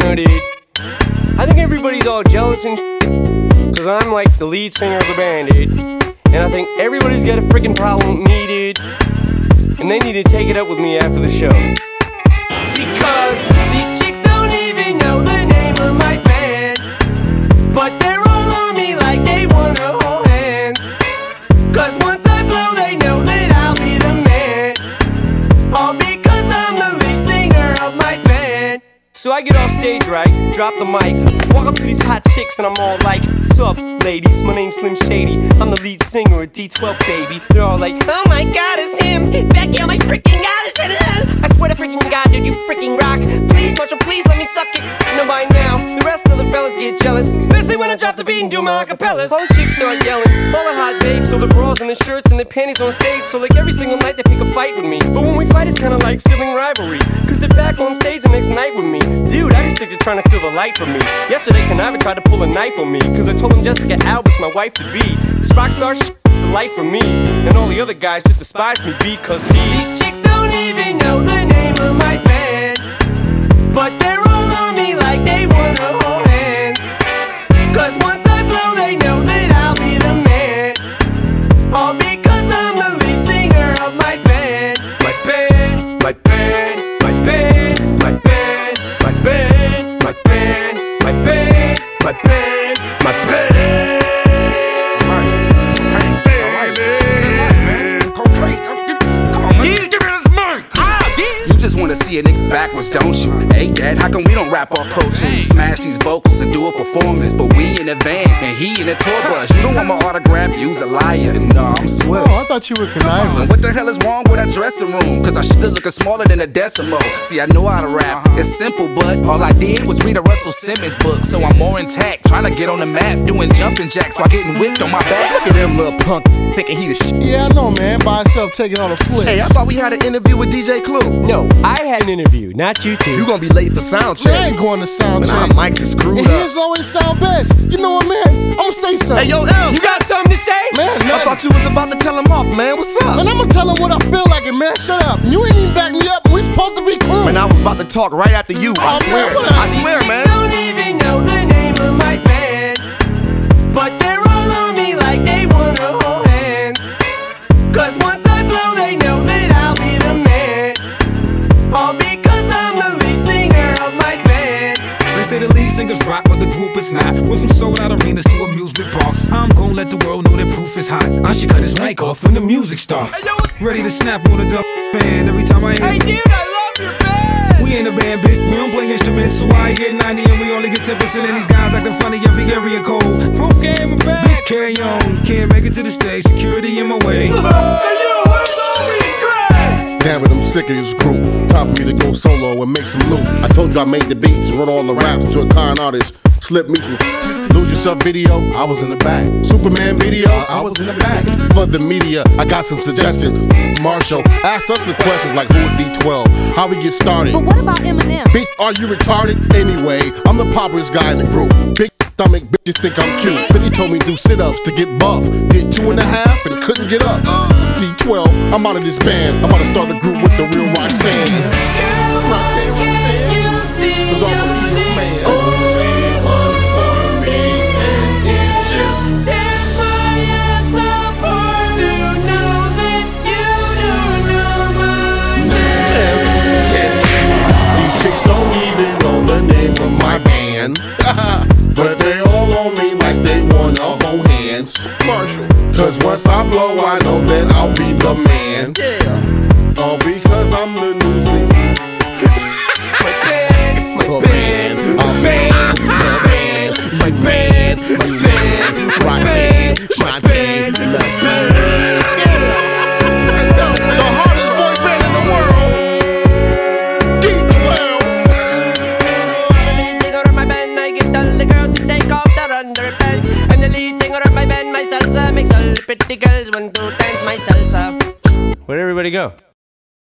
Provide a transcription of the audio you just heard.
dude. I think everybody's all jealous and cause I'm like the lead singer of the band, dude. And I think everybody's got a freaking problem with me, dude. And they need to take it up with me after the show. Because these chicks don't even know the name of my band, but they're all on me like they wanna hold hands. Cause once I blow, they know that I'll be the man. All because I'm the lead singer of my band. So I get off stage, right, drop the mic, walk up to these hot chicks and I'm all like, what's up, ladies? My name's Slim Shady. I'm the lead singer of D12, baby. They're all like, oh my god, it's him. Becky, oh my freaking god, it's him. I swear to freaking god, dude, you freaking rock. Please, Marshall, please let me suck it. No, by now, the rest of the fellas get jealous, especially when I drop the beat and do my acapellas. All the chicks start yelling, all the hot babes, so the bras and the shirts and the panties on stage. So like every single night they pick a fight with me. But when we fight, it's kinda like sibling rivalry, cause they're back on stage the next night with me. Dude, I just think they're trying to steal the light from me. Yesterday, Conniver tried to pull a knife on me, cause I told him Jessica Albert's my wife to be. This rock star is the life for me, and all the other guys just despise me because these chicks don't even know the name of my band, but they're all on me like they wanna hold hands. Cause once I blow, they know that I'll be the man. All because I'm the lead singer of my band. My band, my band, my band, my band, my band, my band, my band, my band, my band. Wanna see a nigga backwards, don't you? Hey dad, how come we don't rap off Pro Tools? Smash these vocals and do a performance, but we in a van and he in a tour bus. You don't want my autograph, you's a liar. And no, I'm Swift. Oh, I thought you were conniving. What the hell is wrong with that dressing room? Cause I should've looking smaller than a decimal. See, I know how to rap, it's simple, but all I did was read a Russell Simmons book. So I'm more intact, trying to get on the map, doing jumping jacks while getting whipped on my back. Look at them little punk thinking he the shit. Yeah, I know, man. By himself taking on a flip. Hey, I thought we had an interview with DJ Clue. No, I had an interview, not you two. You gonna be late for sound check. Man, I ain't going to sound Man, check. our mics is screwed and up. his always sound best. You know what, man? I'ma say something. Hey, yo, M. You got something to say? Man, I thought you was about to tell him off, man. What's up? Man, I'ma tell him what I feel like, and man, shut up. You ain't even back me up, and we supposed to be cool. Man, I was about to talk right after you. I Oh, swear. man, what I swear, man. Don't even know the name of my band, but they're all on me like they wanna hold hands. Cause once I blow, they know that I'll be the man. All because I'm the lead singer of my band. They say the lead singers rock, but the group is not. Went from sold out arenas to amusement parks. I'm gon' let the world know that proof is hot. I should cut his mic off when the music starts. Ready to snap on a dumb band every time I hear. Hey dude, I love your band. We ain't a band, bitch. We don't play instruments, so I get 90 and we only get 10%. And these guys acting funny every area code. Proof game and bad. Bitch, carry on. Can't make it to the stage. Security in my way. Hey yo, where's all these tracks? Damn it, I'm sick of this group. Time for me to go solo and make some loot. I told you I made the beats and wrote all the raps to a con artist. Slip me some Lose Yourself video, I was in the back. Superman video, I was in the back. For the media, I got some suggestions. Marshall, ask us the questions like who is D12, how we get started. But what about Eminem? Bitch, are you retarded? Anyway, I'm the poppiest guy in the group. Big stomach, bitches think I'm cute. 50 told me do sit-ups to get buff. Did 2.5 and couldn't get up. D12, I'm out of this band. I'm about to start a group with the real Roxanne. Roxanne. Cause I'm gonna be your man. Don't even know the name of my band, but they all on me like they wanna hold hands. Marshall, cause once I blow, I know that I'll be the man. Yeah, all because I'm the new thing. My band, my band, my band, my band, my band, my band, Roxanne, my band, let's go. The hardest boy band in the world. Makes all the pretty girls want 2 times my salsa. Where'd everybody go?